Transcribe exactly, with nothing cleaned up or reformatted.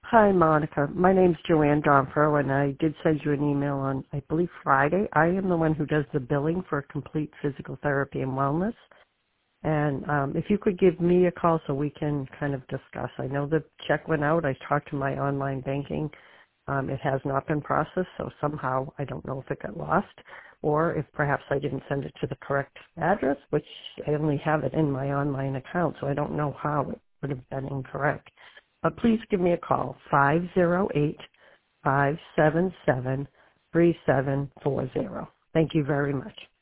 Hi, Monica. My name's Joanne Donfro, and I did send you an email on, I believe, Friday. I am the one who does the billing for Complete Physical Therapy and Wellness. And um, if you could give me a call so we can kind of discuss. I know the check went out. I talked to my online banking. Um, it has not been processed, so somehow I don't know if it got lost or if perhaps I didn't send it to the correct address, which I only have it in my online account, so I don't know how it would have been incorrect. But please give me a call, five zero eight, five seven seven, three seven four zero. Thank you very much.